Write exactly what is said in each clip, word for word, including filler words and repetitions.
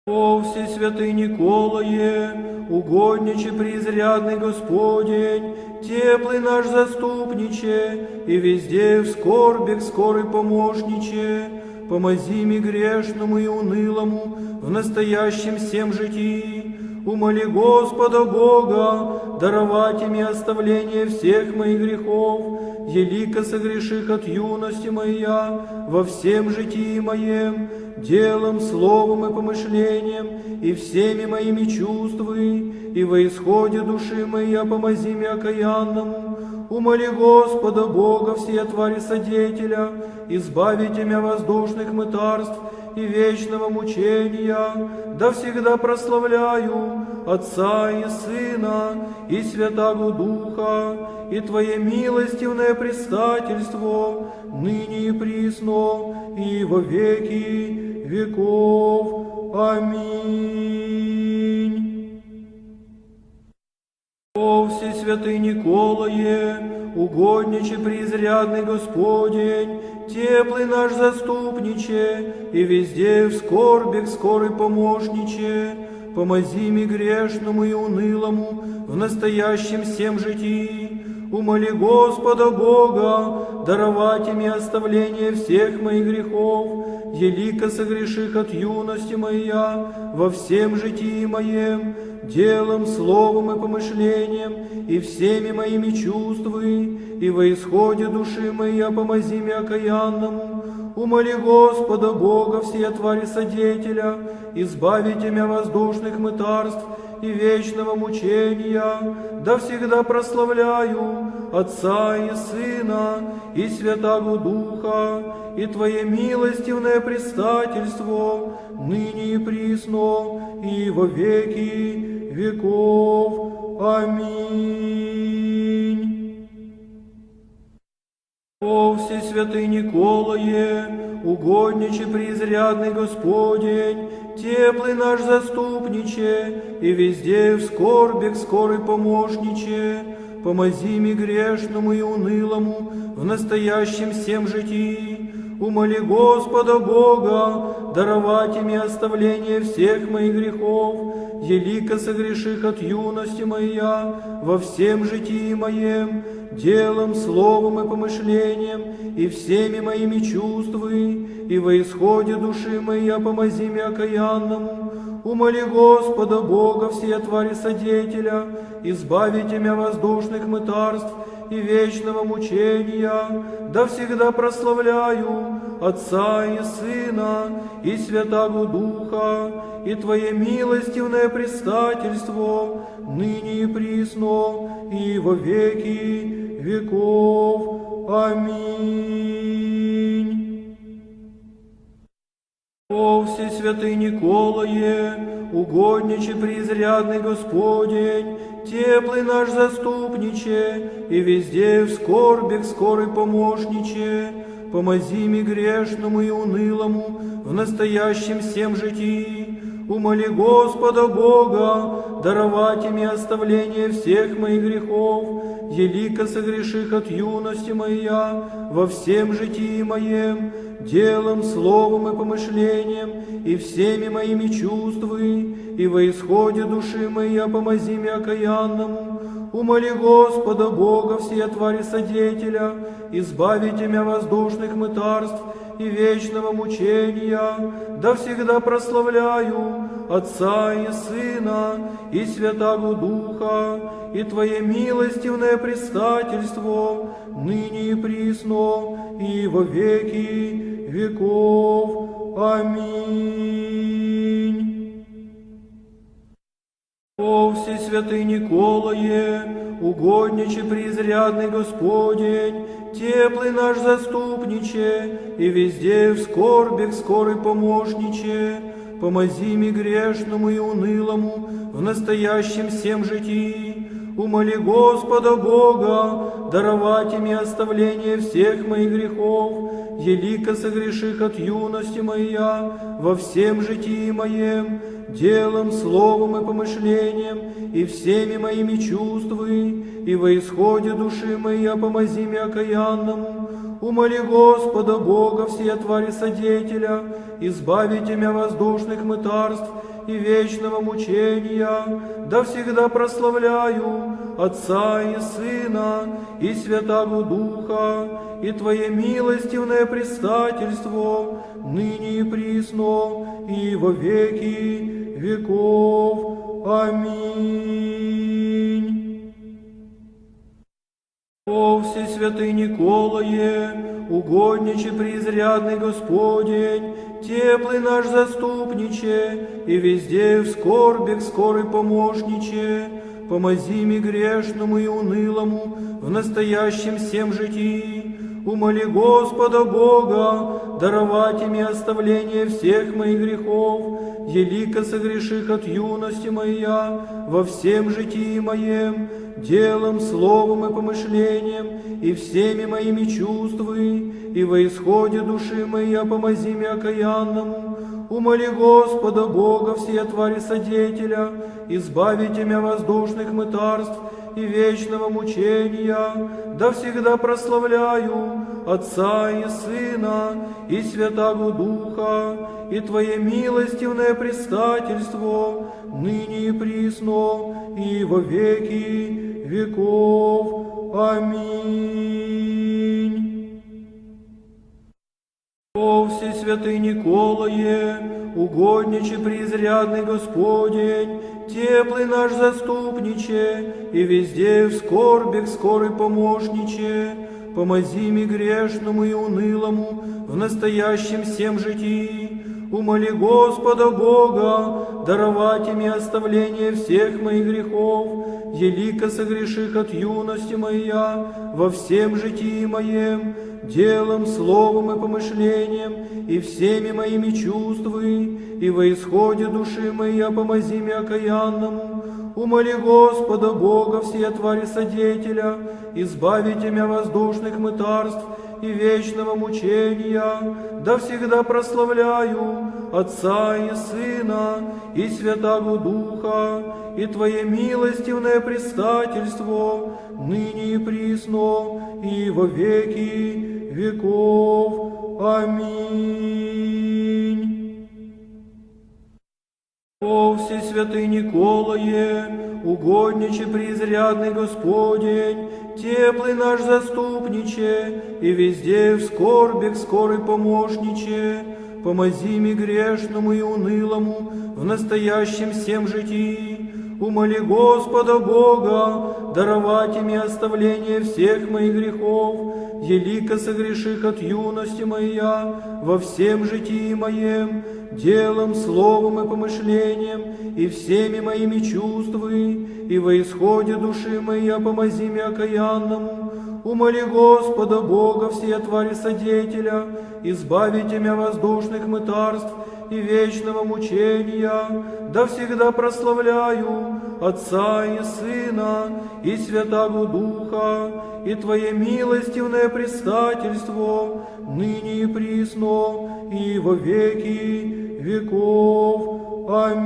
О всесвятый Николае, угодниче преизрядный Господень, теплый наш заступниче, и везде в скорбях скорый помощниче, помози ми грешному и унылому в настоящем всем житии. Умоли Господа Бога даровать им оставление всех моих грехов, елико согреших от юности моя во всем житии моем, делом, словом и помышлением, и всеми моими чувствами, и во исходе души моей помози мне окаянному. Умоли Господа Бога всея твари содетеля, избавите меня воздушных мытарств и вечного мучения, да всегда прославляю Отца и Сына и Святаго Духа, и Твое милостивное предстательство, ныне и присно, и во веки веков. Аминь. О всесвятый Николае, угодниче преизрядный Господень, теплый наш заступниче, и везде в скорбях скорый помощниче, помози ми грешному и унылому в настоящем всем житии. Умоли Господа Бога даровать им оставление всех моих грехов, елико согреших от юности моя во всем житии моем, делом, словом и помышлением, и всеми моими чувствами, и во исходе души моей помози мне окаянному. Умоли Господа Бога всея твари содетеля, избавите меня воздушных мытарств и вечного мучения, да всегда прославляю Отца и Сына и Святаго Духа, и Твое милостивное предстательство, ныне и присно, и во веки веков. Аминь. О всесвятый Николае, угодниче преизрядный Господень, теплый наш заступниче, и везде в скорбях скорый помощниче, помози ми грешному и унылому в настоящем всем житии. Умоли Господа Бога даровать им оставление всех моих грехов, елико согреших от юности моя во всем житии моем, делом, словом и помышлением, и всеми моими чувствами, и во исходе души моей помози мне окаянному. Умоли Господа Бога всея твари содетеля, избавите меня воздушных мытарств и вечного мучения, да всегда прославляю Отца и Сына и Святаго Духа, и Твое милостивное предстательство, ныне и присно, и во веки веков. Аминь. О всесвятый Николае, угодниче преизрядный Господень, теплый наш заступниче, и везде в скорбях скорый помощниче, помози ми грешному и унылому в настоящем всем житии. Умоли Господа Бога даровать им оставление всех моих грехов, елико согреших от юности моя во всем житии моем, делом, словом и помышлением, и всеми моими чувствами, и во исходе души моей помози мне окаянному. Умоли Господа Бога всея твари содетеля, избавите меня воздушных мытарств и вечного мучения, да всегда прославляю Отца и Сына и Святаго Духа, и Твое милостивное предстательство, ныне и присно, и во веки веков. Аминь. О всесвятый Николае, угодниче преизрядный Господень, теплый наш заступниче, и везде в скорбях скорый помощниче, помози ми грешному и унылому в настоящем всем житии. Умоли Господа Бога даровать им оставление всех моих грехов, елико согреших от юности моя во всем житии моем, делом, словом и помышлением, и всеми моими чувствами, и во исходе души моей помози мне окаянному. Умоли Господа Бога всея твари содетеля, избавите меня воздушных мытарств и вечного мучения, да всегда прославляю Отца и Сына и Святаго Духа, и Твое милостивное предстательство, ныне и присно, и во веки веков. Аминь. О Всесвятый Николае, угодниче преизрядный Господень, теплый наш заступниче, и везде в скорбях скорый помощниче, помози ми грешному и унылому в настоящем всем житии. Умоли Господа Бога даровать им оставление всех моих грехов, елико согреших от юности моя во всем житии моем, делом, словом и помышлением, и всеми моими чувствами, и во исходе души моей помози мне окаянному. Умоли Господа Бога всея твари содетеля, избавите меня воздушных мытарств и вечного мучения, да всегда прославляю Отца и Сына и Святаго Духа, и Твое милостивное предстательство, ныне и присно, и во веки веков. Аминь. О Всесвятый Николае, угодниче преизрядный Господень, теплый наш заступниче, и везде в скорбях скорый помощниче, помози ми грешному и унылому в настоящем всем житии. Умоли Господа Бога даровать им оставление всех моих грехов, елико согреших от юности моя во всем житии моем, делом, словом и помышлением, и всеми моими чувствами, и во исходе души моей помози мне окаянному. Умоли Господа Бога всея твари содетеля, избавите меня воздушных мытарств и вечного мучения, да всегда прославляю Отца и Сына и Святаго Духа, и Твое милостивное предстательство, ныне и присно, и во веки веков. Аминь. О Всесвятый Николае, угодниче преизрядный Господень, теплый наш заступниче, и везде в скорбях скорый помощниче, помози ми грешному и унылому в настоящем всем житии. Умоли Господа Бога даровать им оставление всех моих грехов, елико согреших от юности моя во всем житии моем, делом, словом и помышлением, и всеми моими чувствами, и во исходе души моей помози мне окаянному. Умоли Господа Бога всея твари содетеля, избавите меня воздушных мытарств и вечного мучения, да всегда прославляю Отца и Сына и Святаго Духа, и Твое милостивное предстательство, ныне и присно, и во веки веков.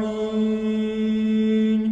Аминь.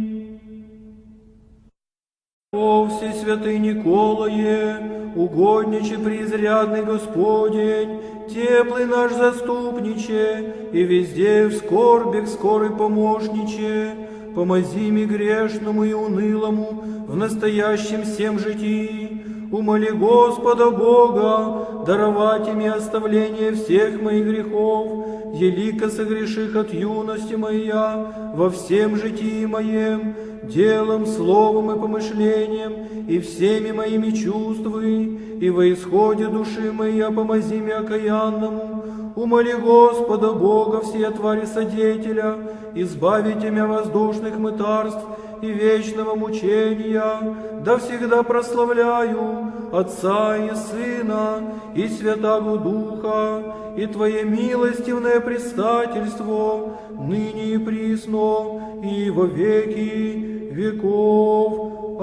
О Всесвятый Николае, угодниче преизрядный Господень, теплый наш заступниче, и везде в скорбях скорый помощниче, помози ми грешному и унылому в настоящем всем житии. Умоли Господа Бога даровать им оставление всех моих грехов, елико согреших от юности моя во всем житии моем, делом, словом и помышлением, и всеми моими чувствами, и во исходе души моей помози мне окаянному. Умоли Господа Бога всея твари содетеля, избавите меня воздушных мытарств и вечного мучения, да всегда прославляю Отца и Сына и Святаго Духа, и Твое милостивное предстательство, ныне и присно, и во веки веков.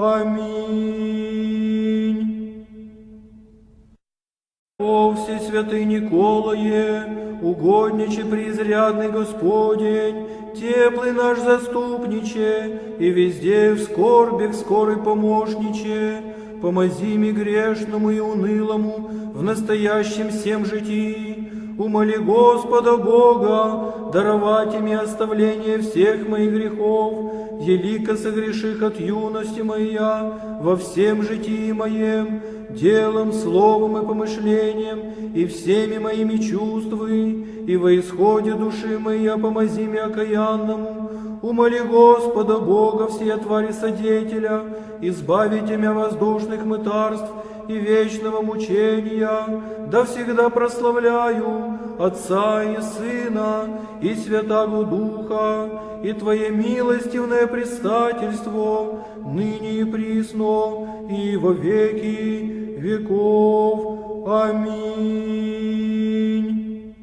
Аминь. О Всесвятый Николае, угодниче преизрядный Господень, теплый наш заступниче, и везде в скорбях скорый помощниче, помози ми грешному и унылому в настоящем всем житии. умоли Господа Бога, даровать мне оставление всех моих грехов, елико согреших от юности моя, во всем житии моем, делом, словом и помышлением, и всеми моими чувствами, и во исходе души моей помози мне окаянному, умоли Господа Бога, всея твари содетеля, избавите меня воздушных мытарств и вечного мучения, да всегда прославляю Отца и Сына и Святаго Духа, и Твое милостивное предстательство, ныне и присно, и во веки веков. Аминь.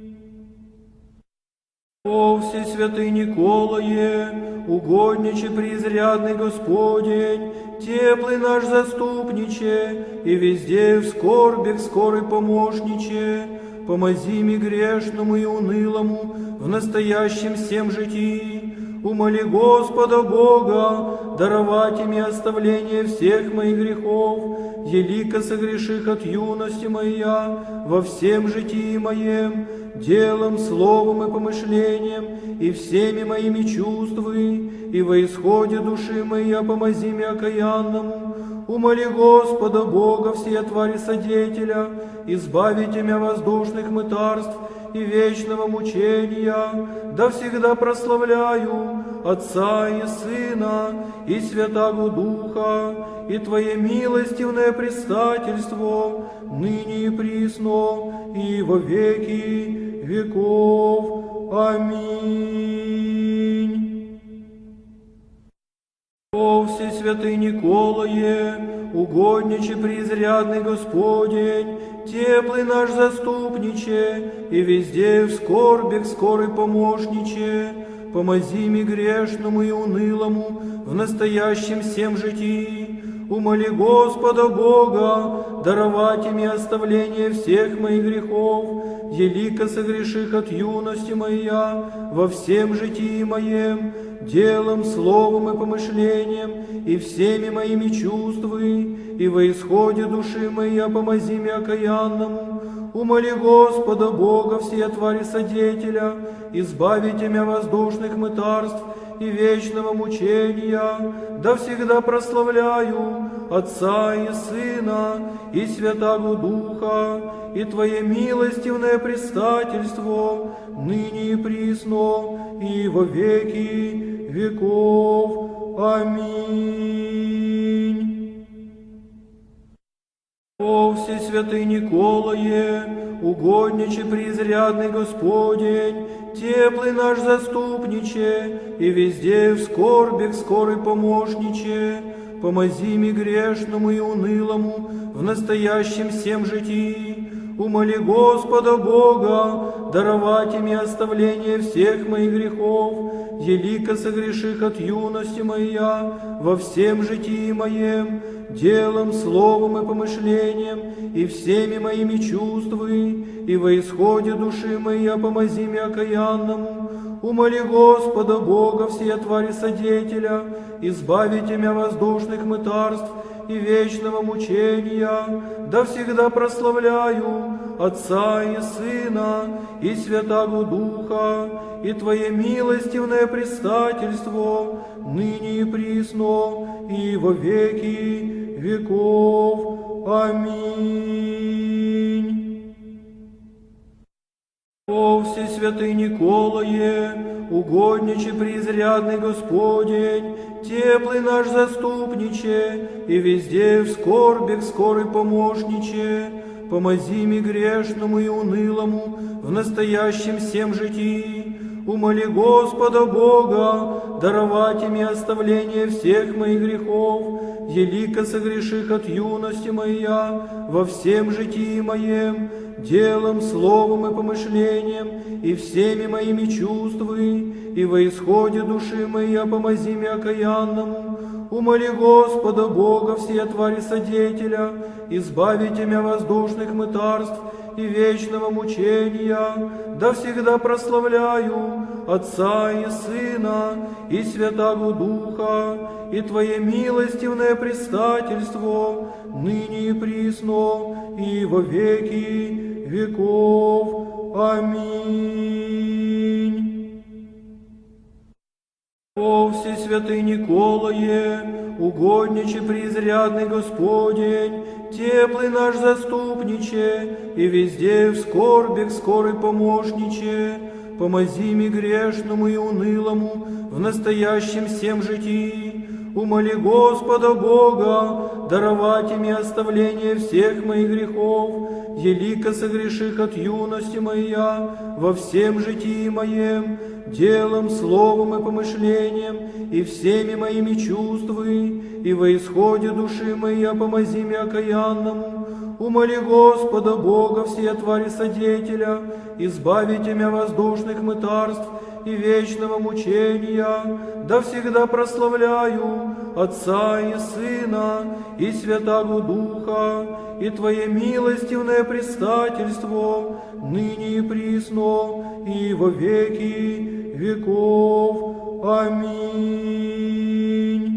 О всесвятый Николае, угодниче преизрядный Господень, теплый наш заступниче, и везде в скорбях скорый помощниче, помози ми грешному и унылому в настоящем всем житии, умоли Господа Бога, даровать мне оставление всех моих грехов, елико согреших от юности моя, во всем житии моем, делом, словом и помышлением, и всеми моими чувствами, и во исходе души моей помози мне окаянному, умоли Господа Бога, всея твари содетеля, избавите меня воздушных мытарств и вечного мучения, да всегда прославляю Отца и Сына и Святаго Духа, и Твое милостивное предстательство, ныне и присно, и во веки веков. Аминь. О всесвятый Николае, угодниче преизрядный Господень, теплый наш заступниче, и везде в скорбях скорый помощниче, помози ми грешному и унылому в настоящем всем житии, умоли Господа Бога, даровать мне оставление всех моих грехов, елико согреших от юности моя, во всем житии моем, делом, словом и помышлением, и всеми моими чувствами, и во исходе души моей помози мне окаянному, умоли Господа Бога, всея твари содетеля, избавите меня воздушных мытарств и вечного мучения, да всегда прославляю Отца и Сына и Святаго Духа, и Твое милостивное предстательство, ныне и присно, и во веки веков. Аминь. О всесвятый Николае, угодниче преизрядный Господень, теплый наш заступниче, и везде в скорбях скорый помощниче, помози ми грешному и унылому в настоящем всем житии, умоли Господа Бога, даровать мне оставление всех моих грехов, елико согреших от юности моя, во всем житии моем, делом, словом и помышлением, и всеми моими чувствами, и во исходе души моей помози мне окаянному, умоли Господа Бога, всея твари содетеля, избавите меня воздушных мытарств и вечного мучения, да всегда прославляю Отца и Сына и Святаго Духа, и Твое милостивное предстательство, ныне и присно, и во веки веков. Аминь. О всесвятый Николае, угодниче преизрядный Господень, теплый наш заступниче, и везде в скорбях скорый помощниче, помози ми грешному и унылому в настоящем всем житии, умоли Господа Бога, даровать мне оставление всех моих грехов, елико согреших от юности моя, во всем житии моем, делом, словом и помышлением, и всеми моими чувствами, и во исходе души моей помози мне окаянному, умоли Господа Бога, всея твари содетеля, избавите меня воздушных мытарств и вечного мучения, да всегда прославляю Отца и Сына и Святаго Духа, и Твое милостивное предстательство, ныне и присно, и во веки веков. Аминь. О всесвятый Николае, угодниче преизрядный Господень, теплый наш заступниче, и везде в скорбях скорый помощниче, помози ми грешному и унылому в настоящем всем житии. Умоли Господа Бога, даровать им оставление всех моих грехов, елико согреших от юности моя во всем житии моем, делом, словом и помышлением, и всеми моими чувствами, и во исходе души моей помози мне окаянному. Умоли Господа Бога, все твари содетеля, избавите меня воздушных мытарств и вечного мучения, да всегда прославляю Отца и Сына и Святаго Духа, и Твое милостивное предстательство, ныне и присно, и во веки веков. Аминь.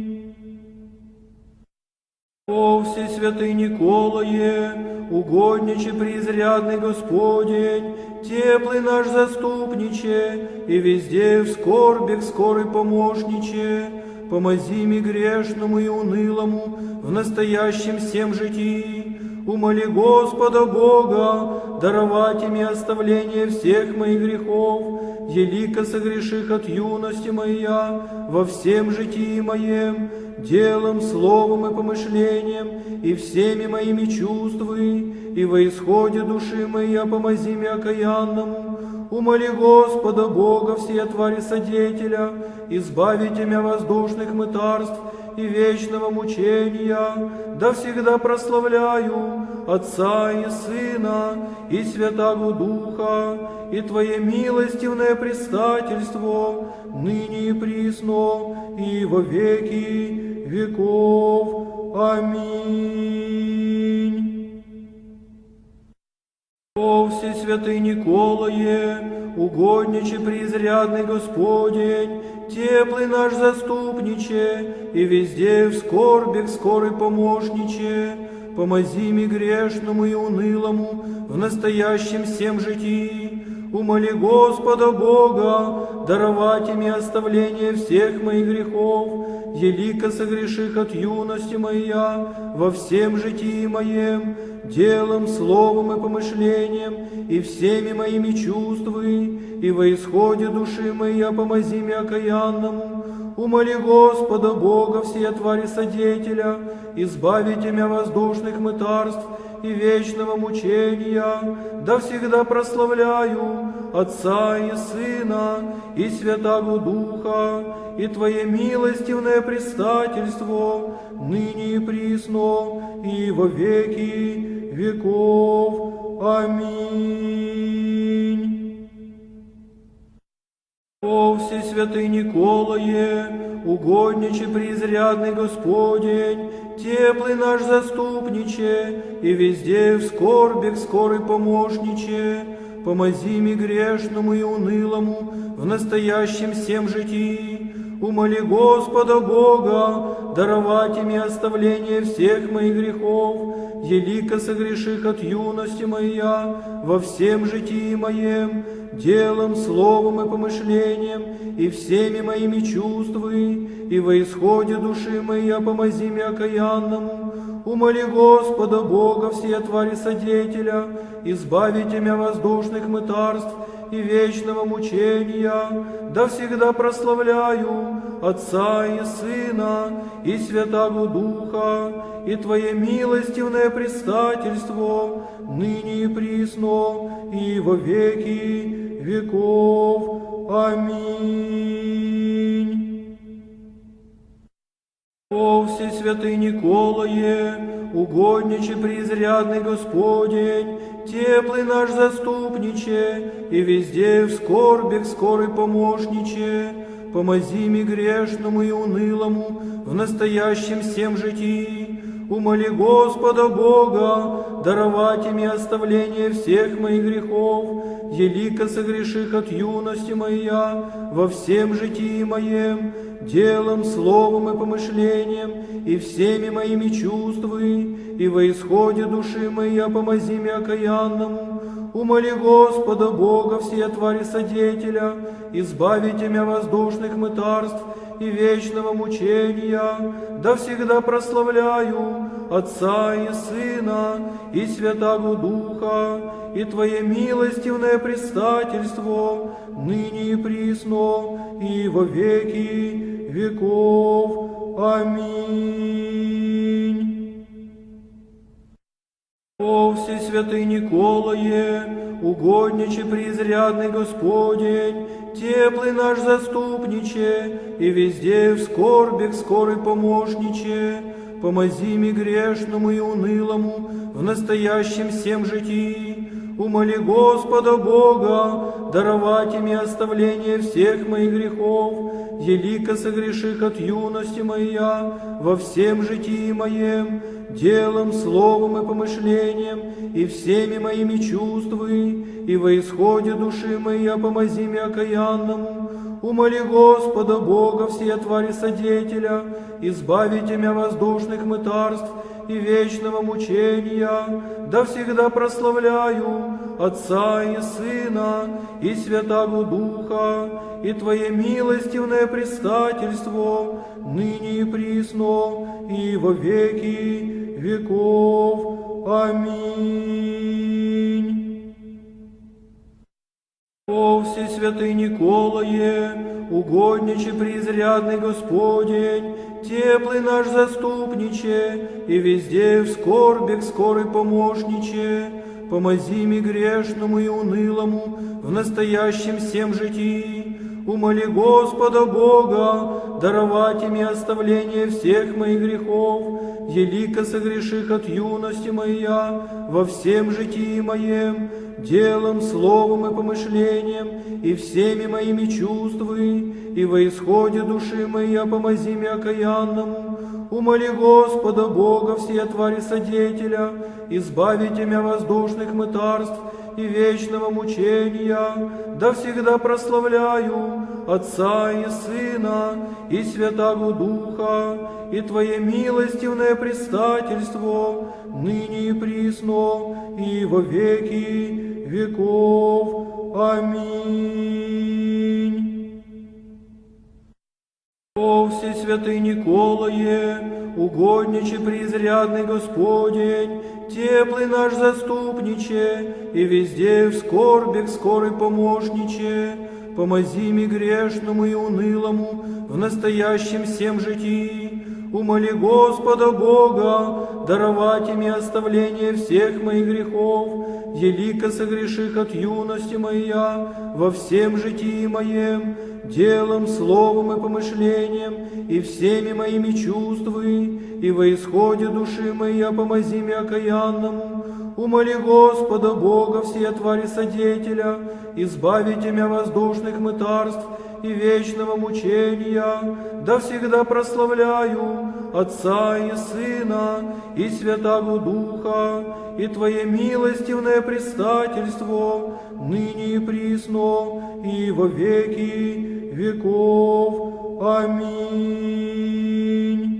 О всесвятый Николае, угодниче преизрядный Господень, теплый наш заступниче, и везде в скорбях скорый помощниче, помози ми грешному и унылому в настоящем всем житии. Умоли Господа Бога, даровать им оставление всех моих грехов, елико согреших от юности моя во всем житии моем, делом, словом и помышлением, и всеми моими чувствами, и во исходе души моей помози мне окаянному. Умоли Господа Бога, все твари содетеля, избавите меня воздушных мытарств и вечного мучения, да всегда прославляю Отца и Сына и Святаго Духа, и Твое милостивное предстательство, ныне и присно, и во веки веков. Аминь. О всесвятый Николае, угодниче преизрядный Господень, теплый наш заступниче, и везде в скорбях скорый помощниче, помози ми грешному и унылому в настоящем всем житии. Умоли Господа Бога, даровать им оставление всех моих грехов, елико согреших от юности моя во всем житии моем, делом, словом и помышлением, и всеми моими чувствами, и во исходе души моей помози мне окаянному. Умоли Господа Бога, все твари содетеля, избавите меня воздушных мытарств и вечного мучения, да всегда прославляю Отца и Сына и Святаго Духа, и Твое милостивное предстательство, ныне и присно, и во веки веков. Аминь. О всесвятый Николае, угодниче преизрядный Господень, теплый наш заступниче, и везде в скорбях скорый помощниче, помози ми грешному и унылому в настоящем всем житии. Умоли Господа Бога, даровать им оставление всех моих грехов, елико согреших от юности моя во всем житии моем, делом, словом и помышлением, и всеми моими чувствами, и во исходе души моей помози мне окаянному. Умоли Господа Бога, все твари содетеля, избавите меня воздушных мытарств и вечного мучения, да всегда прославляю Отца и Сына и Святаго Духа, и Твое милостивное предстательство, ныне и присно, и во веки веков. Аминь. О всесвятый Николае, угодниче преизрядный Господень, теплый наш заступниче, и везде в скорбях скорый помощниче, помози ми грешному и унылому в настоящем всем житии. Умоли Господа Бога, даровать им оставление всех моих грехов, елико согреших от юности моя во всем житии моем, делом, словом и помышлением, и всеми моими чувствами, и во исходе души моей помози мне окаянному. Умоли Господа Бога всея твари содетеля, избавите меня воздушных мытарств и вечного мучения, да всегда прославляю Отца и Сына и Святаго Духа, и Твое милостивное предстательство, ныне и присно, и во веки веков. Аминь. О всесвятый Николае, угодниче преизрядный Господень, теплый наш заступниче, и везде в скорбях скорый помощниче, помози ми грешному и унылому в настоящем всем житии. Умоли Господа Бога даровать им оставление всех моих грехов, елико согреших от юности моя во всем житии моем, делом, словом и помышлением, и всеми моими чувствами, и во исходе души моей помози мне окаянному. Умоли Господа Бога всея твари содетеля, избавите меня воздушных мытарств и вечного мучения, да всегда прославляю Отца и Сына и Святаго Духа, и Твое милостивное предстательство, ныне и присно, и во веки веков. Аминь. О всесвятый Николае, угодниче преизрядный Господень, теплый наш заступниче, и везде в скорбях скорый помощниче, помози ми грешному и унылому в настоящем всем житии. Умоли Господа Бога даровать им оставление всех моих грехов, елико согреших от юности моя во всем житии моем, делом, словом и помышлением, и всеми моими чувствами, и во исходе души моей помози мне окаянному. Умоли Господа Бога всея твари содетеля, избавите меня воздушных мытарств и вечного мучения, да всегда прославляю Отца и Сына и Святаго Духа, и Твое милостивное предстательство, ныне и присно, и во веки веков. Аминь. О всесвятый Николае, угодниче преизрядный Господень, теплый наш заступниче, и везде в скорбях скорый помощниче, помози ми грешному и унылому в настоящем всем житии. Умоли Господа Бога даровать им оставление всех моих грехов, елико согреших от юности моя во всем житии моем, делом, словом и помышлением, и всеми моими чувствами, и во исходе души моей помози мне окаянному. Умоли Господа Бога всея твари содетеля, избавите меня воздушных мытарств и вечного мучения, да всегда прославляю Отца и Сына и Святаго Духа, и Твое милостивное предстательство, ныне и присно, и во веки веков. Аминь.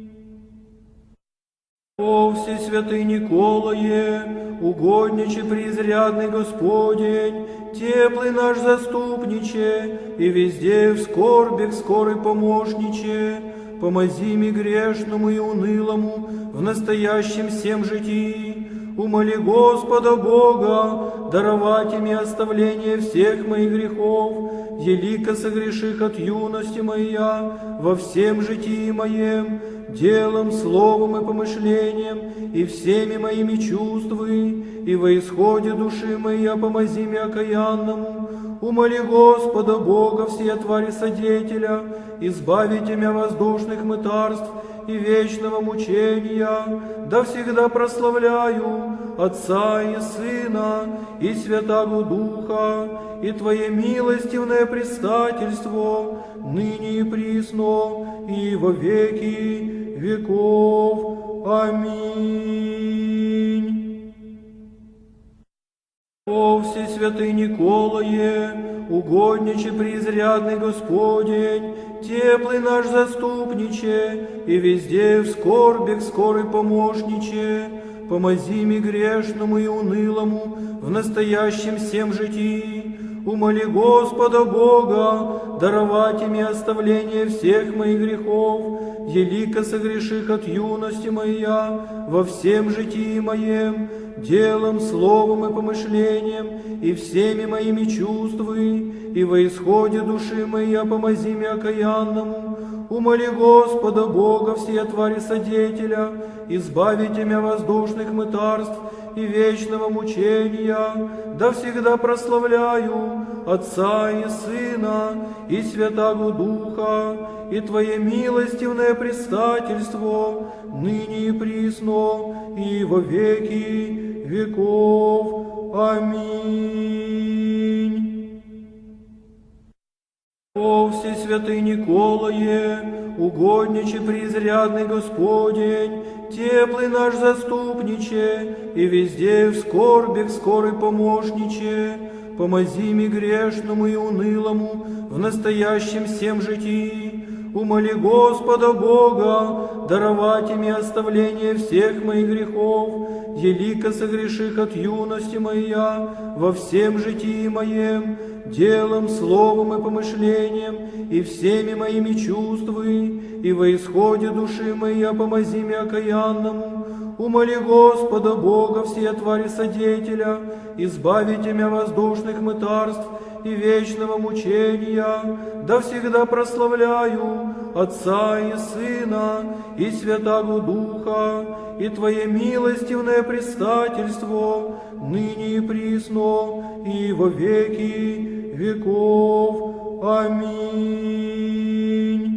О всесвятый Николае, угодниче преизрядный Господень, теплый наш заступниче, и везде в скорбях скорый помощниче, помози ми грешному и унылому в настоящем всем житии. Умоли Господа Бога даровать им оставление всех моих грехов, елико согреших от юности моя во всем житии моем, делом, словом и помышлением, и всеми моими чувствами, и во исходе души моей помози мне окаянному. Умоли Господа Бога всея твари содетеля, избавите меня воздушных мытарств и вечного мучения, да всегда прославляю Отца и Сына и Святаго Духа, и Твое милостивное предстательство, ныне и присно, и во веки веков. Аминь. О всесвятый Николае, угодниче преизрядный Господень, теплый наш заступниче, и везде в скорбях скорый помощниче, помози ми грешному и унылому в настоящем всем житии. Умоли Господа Бога даровать мне оставление всех моих грехов, елико согреших от юности моя во всем житии моем, делом, словом и помышлением, и всеми моими чувствами, и во исходе души моей помози мне окаянному. Умоли Господа Бога всея твари содетеля, избавите меня воздушных мытарств и вечного мучения, да всегда прославляю Отца и Сына и Святаго Духа, и Твое милостивное предстательство, ныне и присно, и во веки веков. Аминь. О всесвятый Николае, угодниче преизрядный Господень, теплый наш заступниче, и везде в скорбях скорый помощниче, помози ми грешному и унылому в настоящем всем житии. Умоли Господа Бога даровать мне оставление всех моих грехов, елико согреших от юности моя во всем житии моем, делом, словом и помышлением, и всеми моими чувствами, и во исходе души моей помози мне окаянному. Умоли Господа Бога всея твари содетеля, избавите меня воздушных мытарств и вечного мучения, да всегда прославляю Отца и Сына и Святаго Духа, и Твое милостивное предстательство, ныне и присно, и во веки веков. Аминь.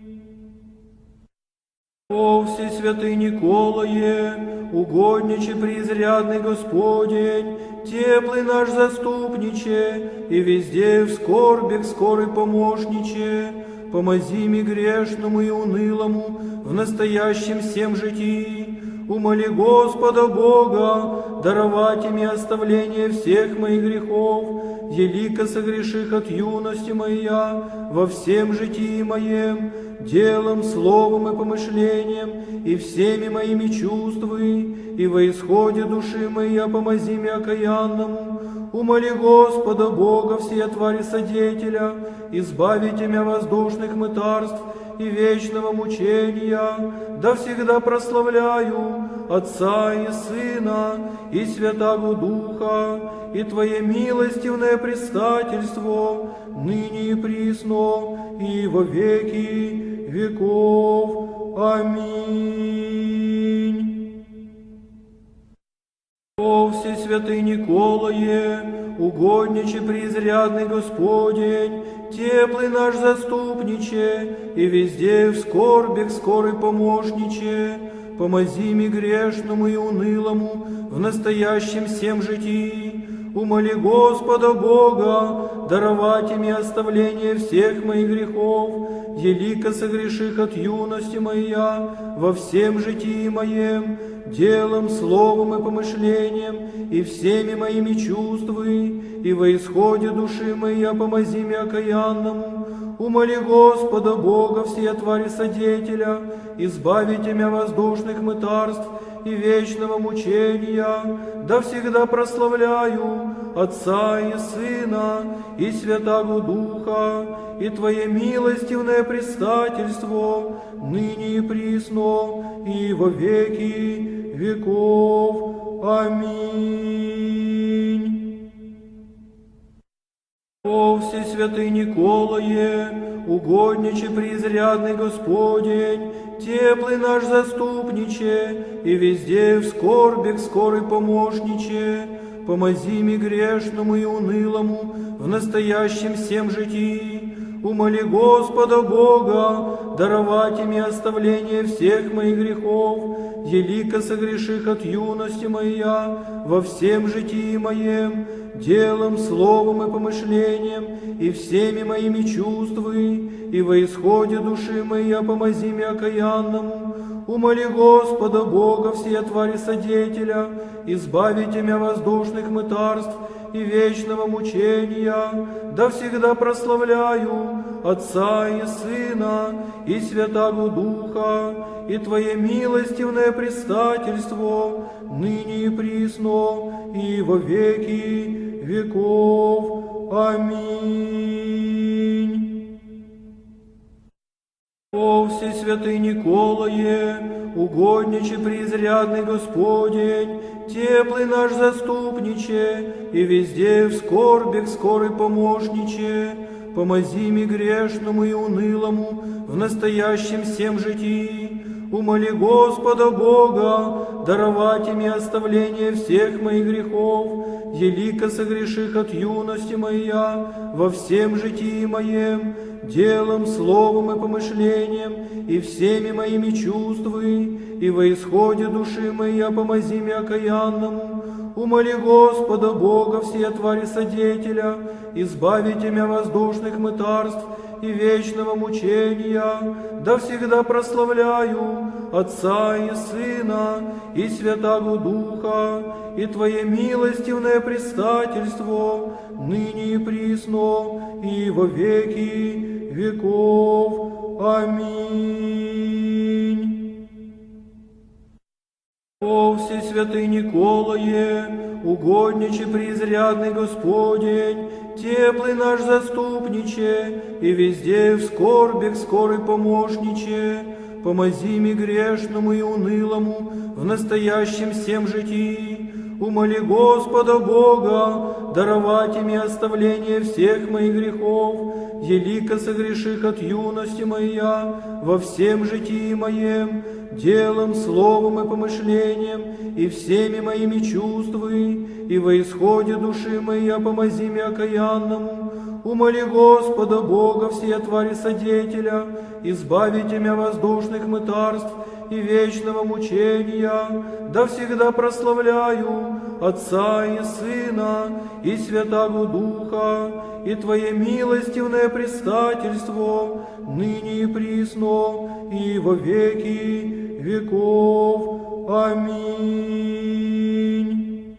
О всесвятый Николае, угодниче преизрядный Господень, теплый наш заступниче, и везде в скорбях скорый помощниче, помози ми грешному и унылому в настоящем всем житии. Умоли Господа Бога даровать мне оставление всех моих грехов, елико согреших от юности моя во всем житии моем, делом, словом и помышлением, и всеми моими чувствами, и во исходе души моей помози мне окаянному. Умоли Господа Бога всея твари содетеля, избавите меня воздушных мытарств и вечного мучения, да всегда прославляю Отца и Сына и Святаго Духа, и Твое милостивное предстательство, ныне и присно, и во веки веков. Аминь. О всесвятый Николае, угодниче преизрядный Господень, теплый наш заступниче, и везде в скорбях скорый помощниче, помози ми грешному и унылому в настоящем всем житии. Умоли Господа Бога даровать мне оставление всех моих грехов, елико согреших от юности моя во всем житии моем, делом, словом и помышлением, и всеми моими чувствами, и во исходе души моей помози мне окаянному. Умоли Господа Бога всея твари содетеля, избавите меня воздушных мытарств и вечного мучения, да всегда прославляю Отца и Сына и Святаго Духа, и Твое милостивное предстательство, ныне и присно, и во веки веков. Аминь. О всесвятый Николае, угодниче преизрядный Господень, теплый наш заступниче, и везде в скорбях скорый помощниче, помози ми грешному и унылому в настоящем всем житии. Умоли Господа Бога даровать мне оставление всех моих грехов, елико согреших от юности моя во всем житии моем, делом, словом и помышлением, и всеми моими чувствами, и во исходе души моей помози мне окаянному. Умоли Господа Бога всея твари содетеля, избавите меня воздушных мытарств и вечного мучения, да всегда прославляю Отца и Сына и Святаго Духа, и Твое милостивное предстательство, ныне и присно, и во веки веков. Аминь. О Всесвятый Николае, угодниче преизрядный Господень, теплый наш заступниче, и везде в скорбях скорый помощниче, помози ми грешному и унылому в настоящем всем житии. Умоли Господа Бога даровать им оставление всех моих грехов, елико согреших от юности моя во всем житии моем, делом, словом и помышлением, и всеми моими чувствами, и во исходе души моя помози мне окаянному. Умоли Господа Бога всея твари содетеля, избавите меня воздушных мытарств и вечного мучения, да всегда прославляю Отца и Сына и Святаго Духа, и Твое милостивное предстательство, ныне и присно, и во веки веков. Аминь. О Всесвятый Николае, угодниче преизрядный Господень, теплый наш заступниче, и везде в скорбях скорый помощниче, помози ми грешному и унылому в настоящем всем житии. Умоли Господа Бога даровать им оставление всех моих грехов, елико согреших от юности моя во всем житии моем, делом, словом и помышлением, и всеми моими чувствами, и во исходе души моя помози мне окаянному. Умоли Господа Бога всея твари содетеля, избавите меня воздушных мытарств и вечного мучения, да всегда прославляю Отца и Сына и Святаго Духа, и Твое милостивное предстательство, ныне и присно, и во веки веков. Аминь.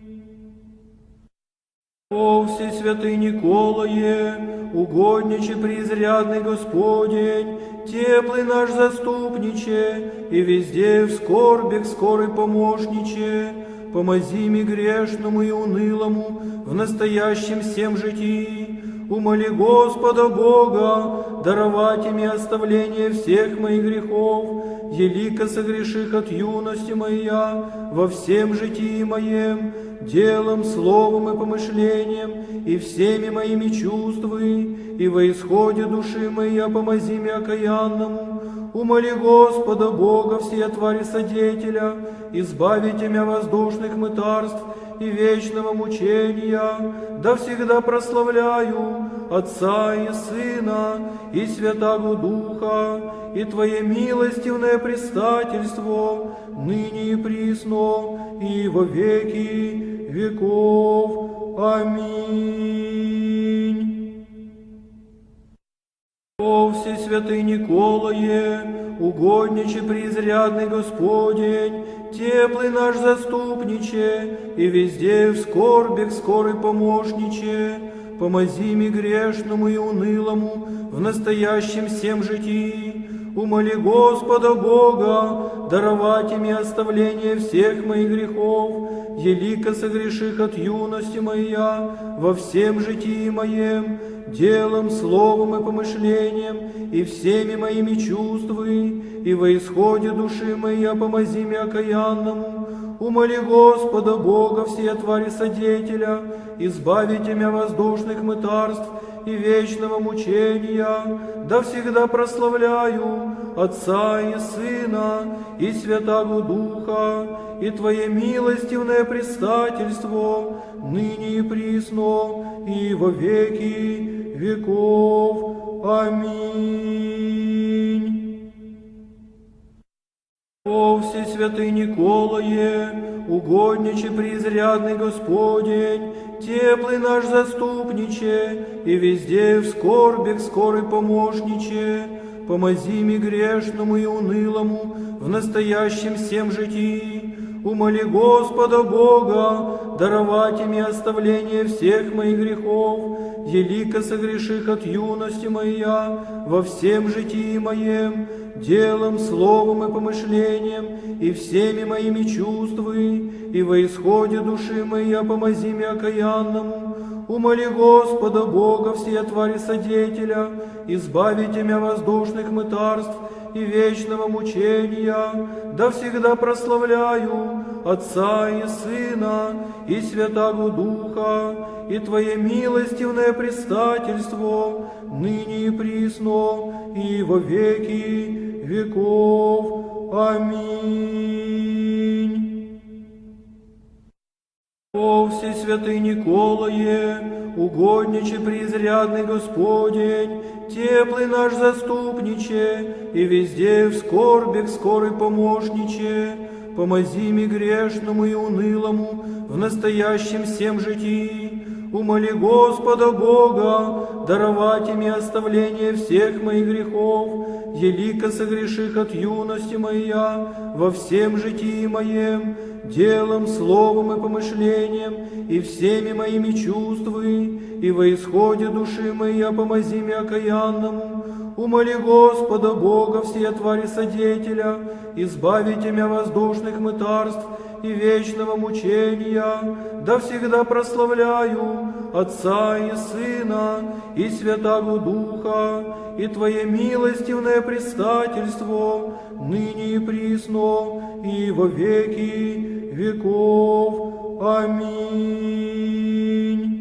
О Всесвятый Николае, угодниче преизрядный Господень, теплый наш заступниче, и везде в скорбях скорый помощниче, помози ми грешному и унылому в настоящем всем житии. Умоли Господа Бога даровать им оставление всех моих грехов, елико согреших от юности моя во всем житии моем, делом, словом и помышлением, и всеми моими чувствами, и во исходе души моя помози мне окаянному. Умоли Господа Бога всея твари содетеля, избавите меня воздушных мытарств и вечного мучения, да всегда прославляю Отца и Сына и Святаго Духа, и Твое милостивное предстательство, ныне и присно, и во веки веков. Аминь. О Всесвятый Николае, угодниче преизрядный Господень, теплый наш заступниче, и везде в скорбях скорый помощниче, помози ми грешному и унылому в настоящем всем житии. Умоли Господа Бога даровать им оставление всех моих грехов, елико согреших от юности моя во всем житии моем, делом, словом и помышлением, и всеми моими чувствами, и во исходе души моя помози мне окаянному. Умоли Господа Бога всея твари содетеля, избавите меня воздушных мытарств и вечного мучения, да всегда прославляю Отца и Сына и Святаго Духа, и Твое милостивное предстательство, ныне и присно, и во веки веков. Аминь. О Всесвятый Николае, угодниче преизрядный Господень, теплый наш заступниче, и везде в скорбях скорый помощниче, помози ми грешному и унылому в настоящем всем житии. Умоли Господа Бога даровать им оставление всех моих грехов, елико согреших от юности моя, во всем житии моем, делом, словом и помышлением, и всеми моими чувствами, и во исходе души моей помози мне окаянному. Умоли Господа Бога всея твари содетеля, избавите меня воздушных мытарств и вечного мучения, да всегда прославляю Отца и Сына и Святаго Духа, и Твое милостивное предстательство, ныне и присно, и во веки веков. Аминь. О всесвятый Николае, угодниче преизрядный Господень, теплый наш заступниче, и везде в скорбях скорый помощниче, помози ми грешному и унылому в настоящем всем житии. Умоли Господа Бога даровать мне оставление всех моих грехов, елико согреших от юности моя во всем житии моем, делом, словом и помышлением, и всеми моими чувствами, и во исходе души моей помози мне окаянному. Умоли Господа Бога всея твари содетеля, избавите меня воздушных мытарств и вечного мучения, да всегда прославляю Отца и Сына и Святаго Духа, и Твое милостивное предстательство, ныне и присно, и во веки веков. Аминь.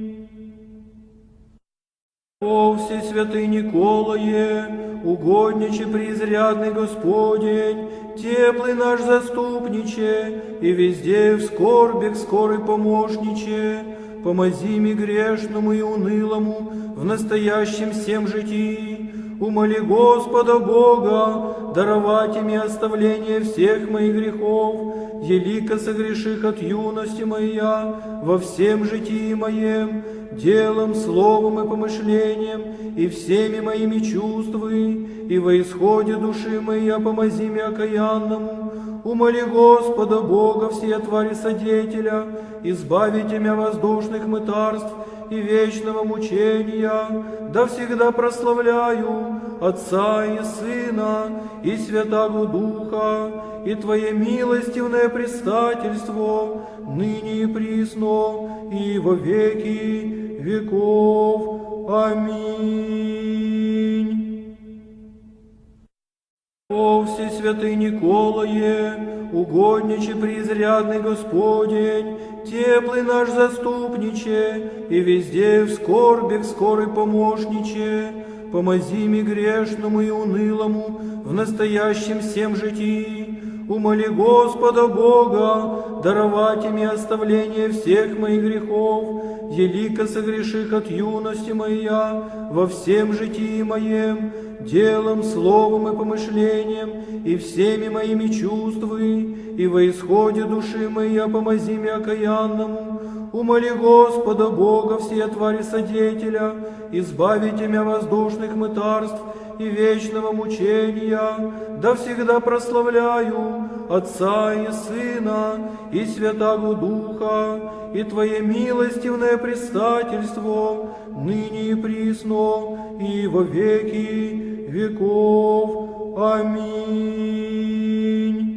О всесвятый Николае, угодниче преизрядный Господень, теплый наш заступниче, и везде в скорбях скорый помощниче, помози ми грешному и унылому в настоящем всем житии. Умоли Господа Бога даровать мне оставление всех моих грехов, елико согреших от юности моя во всем житии моем, делом, словом и помышлением, и всеми моими чувствами, и во исходе души моей помози мне окаянному. Умоли Господа Бога всея твари содетеля, избавите меня воздушных мытарств и вечного мучения, да всегда прославляю Отца и Сына и Святаго Духа, и Твое милостивное предстательство, ныне и присно, и во веки веков. Аминь. О всесвятый Николае, угодниче преизрядный Господень, теплый наш заступниче, и везде в скорбях скорый помощниче, помози ми грешному и унылому в настоящем всем житии. Умоли Господа Бога даровать мне оставление всех моих грехов, елико согреших от юности моя во всем житии моем, делом, словом и помышлением, и всеми моими чувствами, и во исходе души моей помози мне окаянному. Умоли Господа Бога всея твари содетеля, избавите меня воздушных мытарств и вечного мучения, да всегда прославляю Отца и Сына и Святаго Духа, и Твое милостивное предстательство, ныне и присно, и во веки веков. Аминь.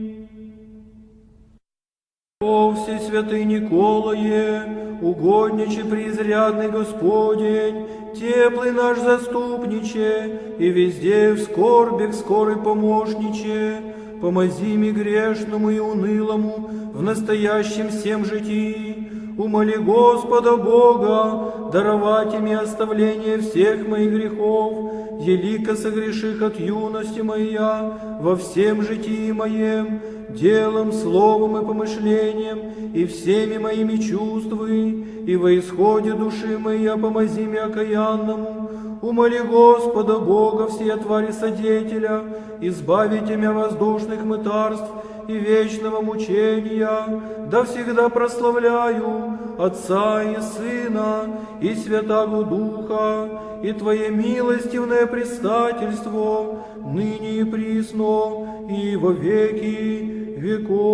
О всесвятый Николае, угодниче преизрядный Господень, теплый наш заступниче, и везде в скорбях скорый помощниче, помози ми грешному и унылому в настоящем всем житии. Умоли Господа Бога даровать мне оставление всех моих грехов, елико согреших от юности моя во всем житии моем, делом, словом и помышлением, и всеми моими чувствами, и во исходе души моей помози мне окаянному. Умоли Господа Бога всея твари содетеля, избавите меня воздушных мытарств и вечного мучения, да всегда прославляю Отца и Сына и Святаго Духа, и Твое милостивное предстательство, ныне и присно, и во веки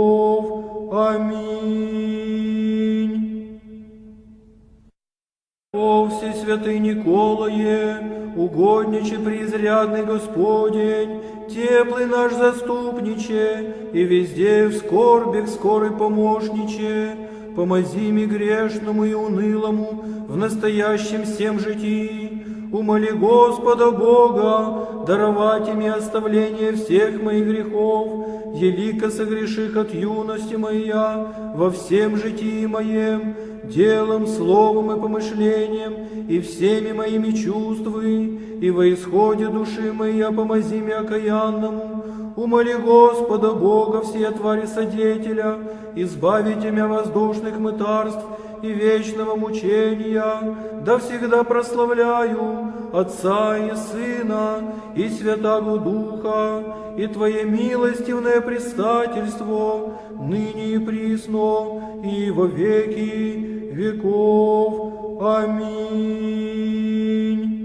веков. Аминь. О всесвятый Николае, угодниче преизрядный Господень, теплый наш заступниче, и везде в скорбях скорый помощниче, помози ми грешному и унылому в настоящем всем житии. Умоли Господа Бога даровать им оставление всех моих грехов, елико согреших от юности моя во всем житии моем, делом, словом и помышлением, и всеми моими чувствами, и во исходе души моей помози мне окаянному. Умоли Господа Бога всея твари содетеля, избавите меня воздушных мытарств и вечного мучения, да всегда прославляю Отца и Сына и Святаго Духа, и Твое милостивное предстательство, ныне и присно, и во веки веков. Аминь.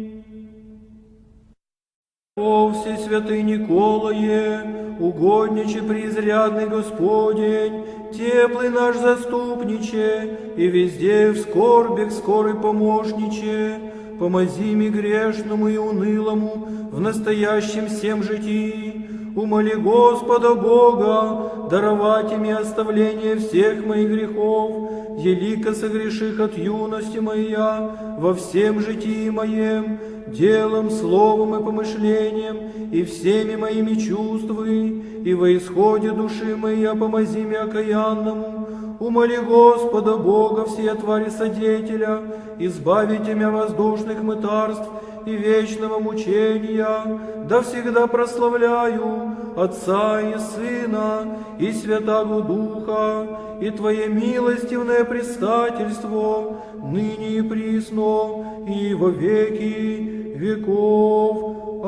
О всесвятый Николае, угодниче преизрядный Господень, теплый наш заступниче, и везде в скорбях скорый помощниче, помози ми грешному и унылому в настоящем всем житии. Умоли Господа Бога даровать им оставление всех моих грехов, елико согреших от юности моя во всем житии моем, делом, словом и помышлением, и всеми моими чувствами, и во исходе души моей помози мне окаянному. Умоли Господа Бога всея твари содетеля, избавите меня воздушных мытарств и вечного мучения, да всегда прославляю Отца и Сына и Святаго Духа, и Твое милостивное предстательство, ныне и присно, и во веки веков.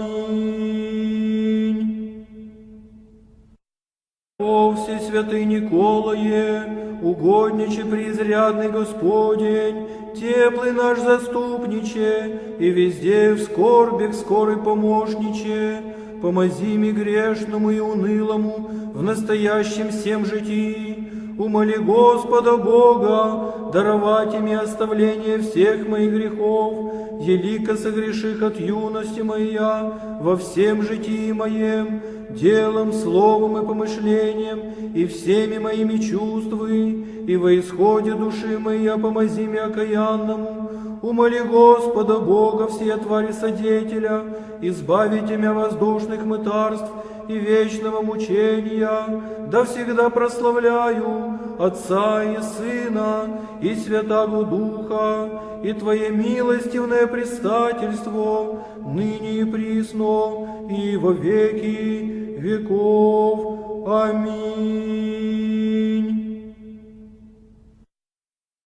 Аминь. О всесвятый Николае, угодниче преизрядный Господень, теплый наш заступниче, и везде в скорбях скорый помощниче, помози ми грешному и унылому в настоящем всем житии. Умоли Господа Бога даровать им оставление всех моих грехов, елико согреших от юности моя во всем житии моем, делом, словом и помышлением, и всеми моими чувствами, и во исходе души моей помози мне окаянному. Умоли Господа Бога всея твари содетеля, избавите меня воздушных мытарств и вечного мучения, да всегда прославляю Отца и Сына и Святаго Духа, и Твое милостивное предстательство, ныне и присно, и во веки веков. Аминь.